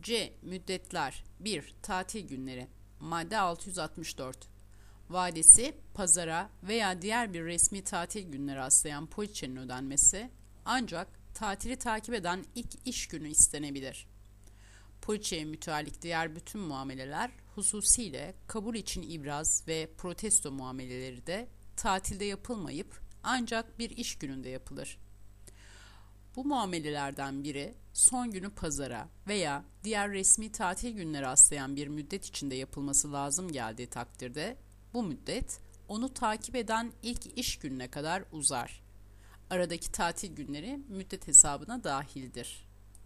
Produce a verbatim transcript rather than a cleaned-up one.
C. Müddetler. bir. Tatil günleri. Madde altı yüz altmış dört. Vadesi, pazara veya diğer bir resmi tatil gününe rastlayan poliçenin ödenmesi ancak tatili takip eden ilk iş günü istenebilir. Poliçeye müteallik diğer bütün muameleler, hususiyle kabul için ibraz ve protesto muameleleri de tatilde yapılmayıp ancak bir iş gününde yapılır. Bu muamelelerden biri son günü pazara veya diğer resmi tatil gününe rastlayan bir müddet içinde yapılması lazım geldiği takdirde bu müddet onu takip eden ilk iş gününe kadar uzar. Aradaki tatil günleri müddet hesabına dahildir.